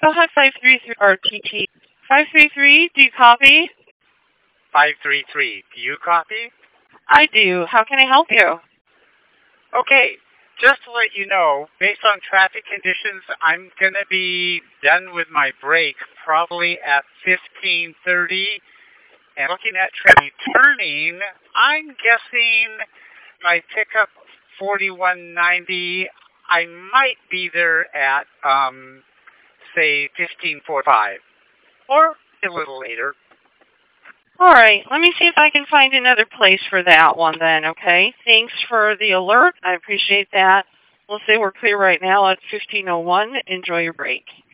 Baja 533 RTT 533. Do you copy? 533. Do you copy? I do. How can I help you? Okay. Just to let you know, based on traffic conditions, I'm going to be done with my break probably at 15:30. And looking at traffic turning, I'm guessing my pickup 4190, I might be there at, say, 15:45 or a little later. All right. Let me see if I can find another place for that one then, okay? Thanks for the alert. I appreciate that. We'll say we're clear right now at 15:01. Enjoy your break.